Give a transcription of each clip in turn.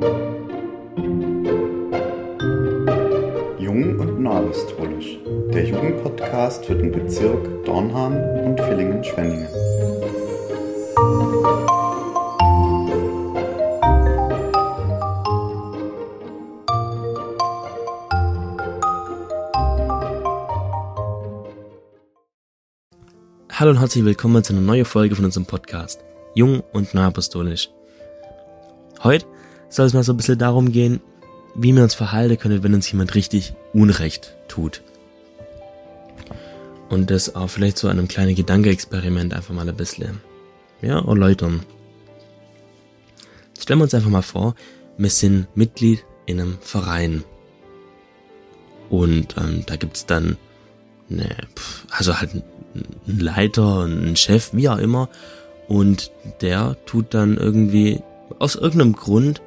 Jung und Neuapostolisch, der Jugendpodcast für den Bezirk Dornhahn und Villingen-Schwenningen. Hallo und herzlich willkommen zu einer neuen Folge von unserem Podcast, Jung und Neuapostolisch. Heute soll es mal so ein bisschen darum gehen, wie wir uns verhalten können, wenn uns jemand richtig Unrecht tut. Und das auch vielleicht so an einem kleinen Gedankenexperiment einfach mal ein bisschen erläutern. Stellen wir uns einfach mal vor, wir sind Mitglied in einem Verein. Und da gibt's dann ein Leiter, ein Chef, wie auch immer, und der tut dann irgendwie aus irgendeinem Grund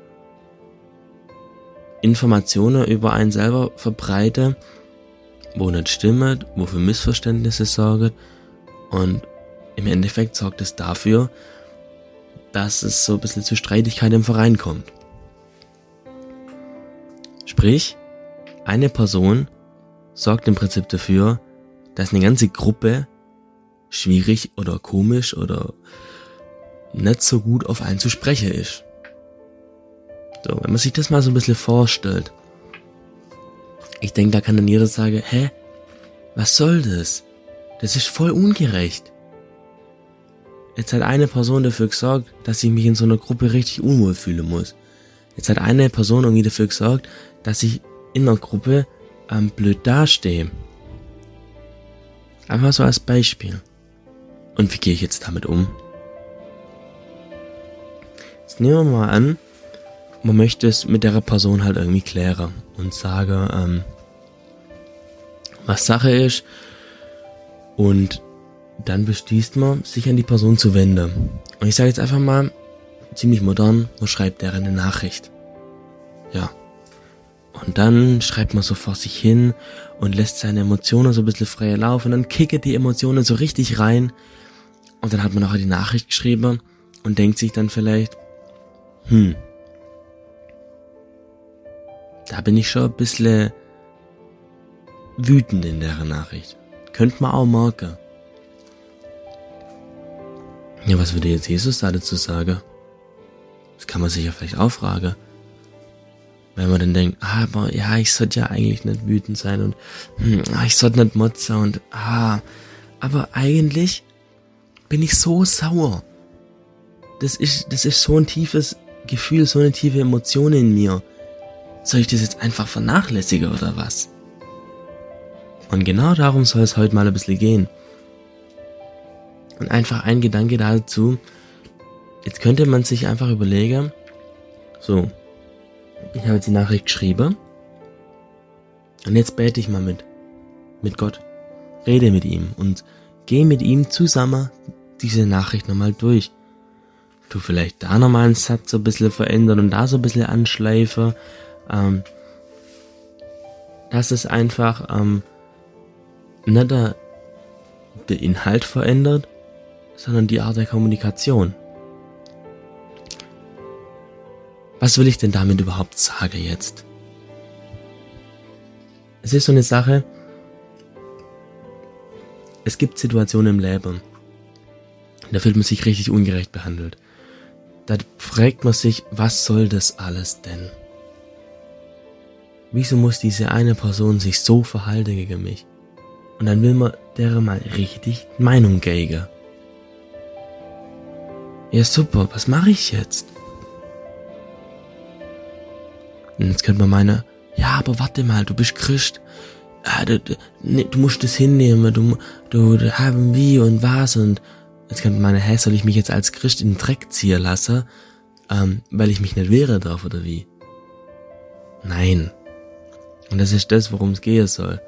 Informationen über einen selber verbreiten, wo nicht stimmt, wo für Missverständnisse sorgt, und im Endeffekt sorgt es dafür, dass es so ein bisschen zu Streitigkeiten im Verein kommt. Sprich, eine Person sorgt im Prinzip dafür, dass eine ganze Gruppe schwierig oder komisch oder nicht so gut auf einen zu sprechen ist. So, wenn man sich das mal so ein bisschen vorstellt, ich denke, da kann dann jeder sagen, was soll das? Das ist voll ungerecht. Jetzt hat eine Person dafür gesorgt, dass ich mich in so einer Gruppe richtig unwohl fühlen muss. Jetzt hat eine Person irgendwie dafür gesorgt, dass ich in einer Gruppe blöd dastehe. Einfach so als Beispiel. Und wie gehe ich jetzt damit um? Jetzt nehmen wir mal an, man möchte es mit der Person halt irgendwie klären und sagen, was Sache ist, und dann beschließt man, sich an die Person zu wenden. Und ich sage jetzt einfach mal, ziemlich modern, man schreibt der eine Nachricht. Ja. Und dann schreibt man so vor sich hin und lässt seine Emotionen so ein bisschen freie Lauf, und dann kickert die Emotionen so richtig rein, und dann hat man auch die Nachricht geschrieben und denkt sich dann vielleicht, da bin ich schon ein bisschen wütend in der Nachricht. Könnte man auch merken. Ja, was würde jetzt Jesus da dazu sagen? Das kann man sich ja vielleicht auch fragen. Wenn man dann denkt, aber ja, ich sollte ja eigentlich nicht wütend sein und ich sollte nicht motzen und aber eigentlich bin ich so sauer. Das ist so ein tiefes Gefühl, so eine tiefe Emotion in mir. Soll ich das jetzt einfach vernachlässigen oder was? Und genau darum soll es heute mal ein bisschen gehen. Und einfach ein Gedanke dazu, jetzt könnte man sich einfach überlegen, so, ich habe jetzt die Nachricht geschrieben und jetzt bete ich mal mit Gott, rede mit ihm und gehe mit ihm zusammen diese Nachricht nochmal durch. Tu vielleicht da nochmal einen Satz so ein bisschen verändern und da so ein bisschen anschleifen, dass es einfach nicht der Inhalt verändert, sondern die Art der Kommunikation. Was will ich denn damit überhaupt sagen jetzt? Es ist so eine Sache, es gibt Situationen im Leben, da fühlt man sich richtig ungerecht behandelt. Da fragt man sich, was soll das alles denn? Wieso muss diese eine Person sich so verhalten gegen mich? Und dann will man der mal richtig Meinung geben. Ja super, was mache ich jetzt? Und jetzt könnte man meinen, ja, aber warte mal, du bist Christ. Du musst das hinnehmen, du haben wie und was, und jetzt könnte man meinen, soll ich mich jetzt als Christ in den Dreck ziehen lassen, weil ich mich nicht wehren darf oder wie? Nein. Und das ist das, worum es gehen soll.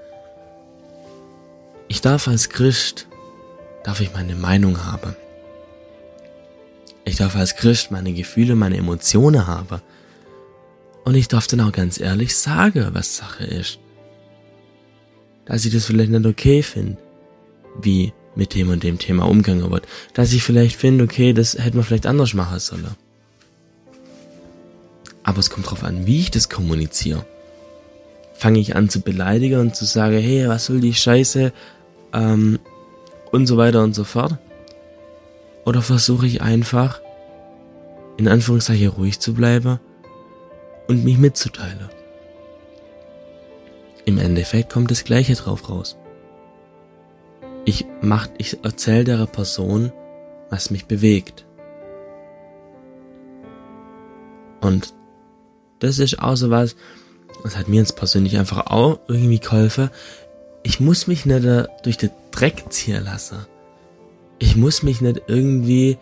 Ich darf als Christ, meine Meinung haben. Ich darf als Christ meine Gefühle, meine Emotionen haben. Und ich darf dann auch ganz ehrlich sagen, was Sache ist. Dass ich das vielleicht nicht okay finde, wie mit dem und dem Thema umgegangen wird. Dass ich vielleicht finde, okay, das hätte man vielleicht anders machen sollen. Aber es kommt drauf an, wie ich das kommuniziere. Fange ich an zu beleidigen und zu sagen, hey, was soll die Scheiße, und so weiter und so fort? Oder versuche ich einfach, in Anführungszeichen ruhig zu bleiben und mich mitzuteilen? Im Endeffekt kommt das Gleiche drauf raus. Ich erzähle der Person, was mich bewegt. Und das ist auch so was, das hat mir jetzt persönlich einfach auch irgendwie geholfen. Ich muss mich nicht durch den Dreck ziehen lassen. Ich muss mich nicht irgendwie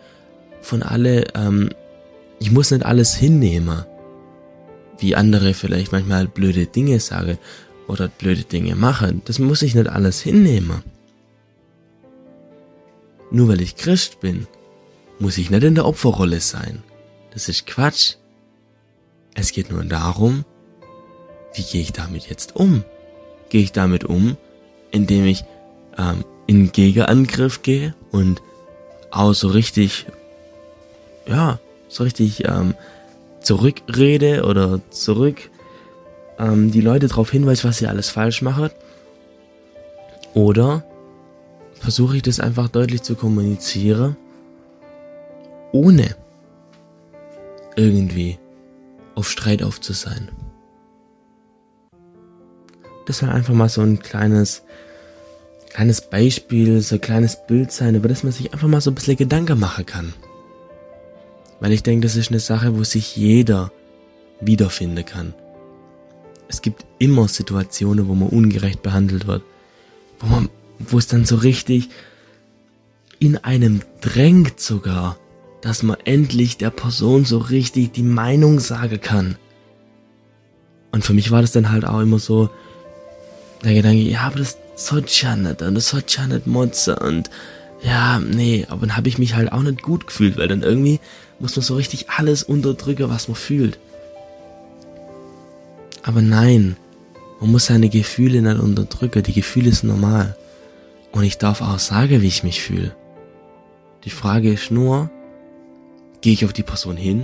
ich muss nicht alles hinnehmen, wie andere vielleicht manchmal blöde Dinge sagen oder blöde Dinge machen. Das muss ich nicht alles hinnehmen. Nur weil ich Christ bin, muss ich nicht in der Opferrolle sein. Das ist Quatsch. Es geht nur darum, wie gehe ich damit jetzt um? Gehe ich damit um, indem ich in Gegenangriff gehe und auch so richtig zurückrede oder die Leute darauf hinweise, was sie alles falsch machen? Oder versuche ich das einfach deutlich zu kommunizieren, ohne irgendwie auf Streit auf zu sein? Das soll einfach mal so ein kleines Beispiel, so ein kleines Bild sein, über das man sich einfach mal so ein bisschen Gedanken machen kann. Weil ich denke, das ist eine Sache, wo sich jeder wiederfinden kann. Es gibt immer Situationen, wo man ungerecht behandelt wird, wo es dann so richtig in einem drängt sogar, dass man endlich der Person so richtig die Meinung sagen kann. Und für mich war das dann halt auch immer so der Gedanke, ja, aber das sollte ja nicht und das sollte ja nicht motzen und ja, nee, aber dann habe ich mich halt auch nicht gut gefühlt, weil dann irgendwie muss man so richtig alles unterdrücken, was man fühlt. Aber nein, man muss seine Gefühle nicht unterdrücken, die Gefühle sind normal. Und ich darf auch sagen, wie ich mich fühle. Die Frage ist nur, gehe ich auf die Person hin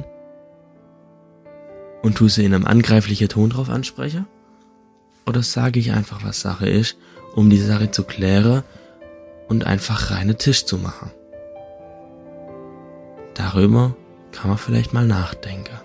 und tue sie in einem angreiflichen Ton drauf ansprechen? Oder sage ich einfach, was Sache ist, um die Sache zu klären und einfach reinen Tisch zu machen? Darüber kann man vielleicht mal nachdenken.